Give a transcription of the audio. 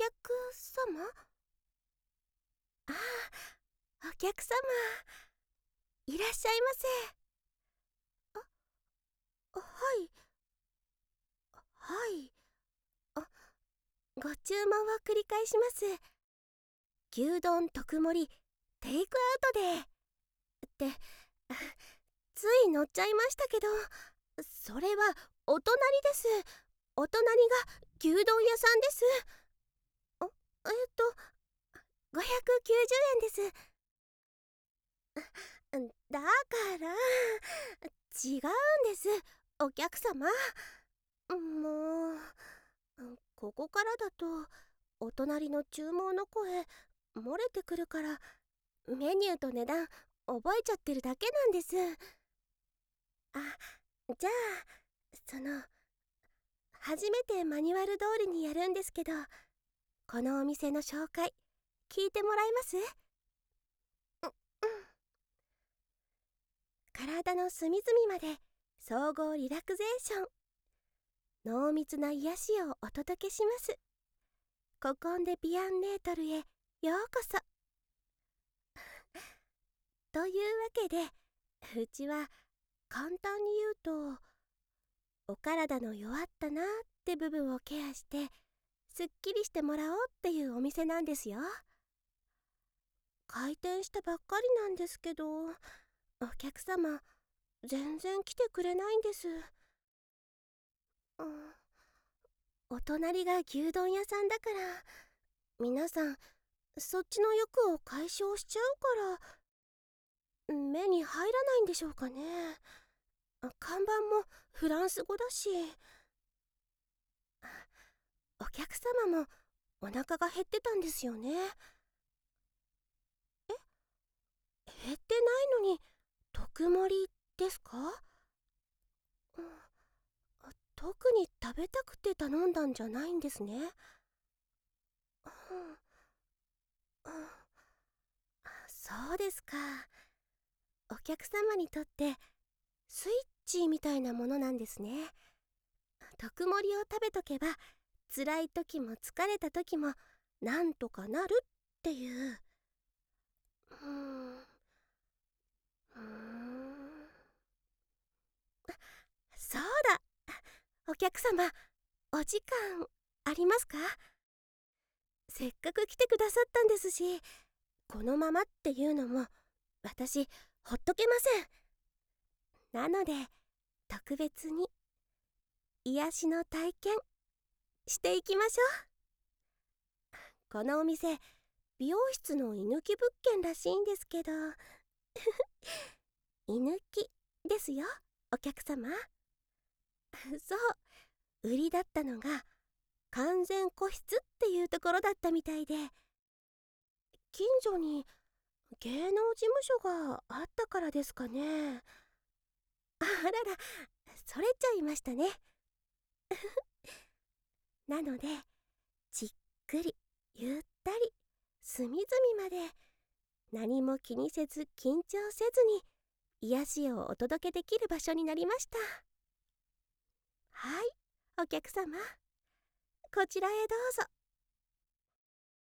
様？ああ、お客様、いらっしゃいませ。はい、はい。あ、ご注文を繰り返します。牛丼特盛り、テイクアウトで。って、つい乗っちゃいましたけど、それはお隣です。お隣が牛丼屋さんです。590円です。だから違うんです、お客様。もう、ここからだとお隣の注文の声漏れてくるから、メニューと値段覚えちゃってるだけなんです。あ、じゃあ初めてマニュアル通りにやるんですけど、このお店の紹介聞いてもらえます？体の隅々まで総合リラクゼーション、濃密な癒しをお届けします。ココンデビアンネートルへようこそ。というわけで、うちは簡単に言うと、お体の弱ったなって部分をケアしてすっきりしてもらおうっていうお店なんですよ。開店したばっかりなんですけど、お客様全然来てくれないんです。お隣が牛丼屋さんだから、皆さんそっちの欲を解消しちゃうから目に入らないんでしょうかね。看板もフランス語だし。お客様もお腹が減ってたんですよね。減ってないのに特盛りですか？うん、特に食べたくて頼んだんじゃないんですね。そうですか。お客様にとってスイッチみたいなものなんですね。特盛りを食べとけば、辛い時も疲れた時もなんとかなるっていう。そうだ、お客様、お時間ありますか？せっかく来てくださったんですし、このままっていうのも私ほっとけません。なので特別に癒しの体験していきましょう。このお店、美容室の居抜き物件らしいんですけど居抜きですよ、お客様。そう、売りだったのが完全個室っていうところだったみたいで、近所に芸能事務所があったからですかね。あらら、それちゃいましたね。なのでじっくりゆったり隅々まで何も気にせず緊張せずに癒しをお届けできる場所になりました。はい、お客様、こちらへどうぞ。